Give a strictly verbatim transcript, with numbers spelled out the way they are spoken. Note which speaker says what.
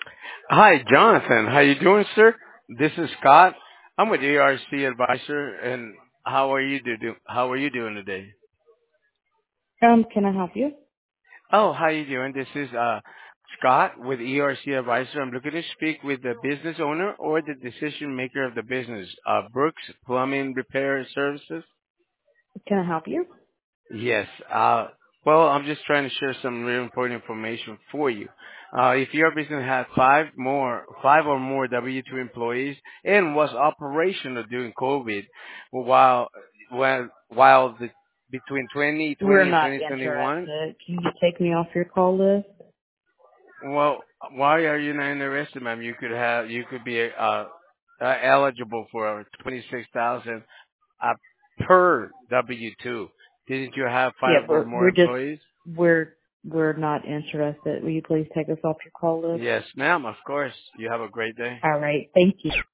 Speaker 1: Hi, Jonathan. How you doing, sir? This is Scott. I'm with E R C Advisor, and how are you do, do how are you doing today?
Speaker 2: Um, can I help you?
Speaker 1: Oh, how you doing? This is uh Scott with E R C Advisor. I'm looking to speak with the business owner or the decision maker of the business. Uh, Brooks Plumbing Repair Services.
Speaker 2: Can I help you?
Speaker 1: Yes. Uh, well, I'm just trying to share some real important information for you. Uh, if your business had five more, five or more W two employees and was operational during COVID, while while while the between
Speaker 2: We're
Speaker 1: twenty twenty and
Speaker 2: not
Speaker 1: twenty twenty-one,
Speaker 2: interested. Can you take me off your call list?
Speaker 1: well, why are you not interested, ma'am? You could have, you could be uh, uh eligible for twenty-six thousand uh, per W two. Didn't you have
Speaker 2: Yeah,
Speaker 1: five or
Speaker 2: we're
Speaker 1: more
Speaker 2: we're just
Speaker 1: employees?
Speaker 2: we're we're not interested. Will you please take us off your call list?
Speaker 1: Yes, ma'am, of course. You have a great day.
Speaker 2: All right. Thank you.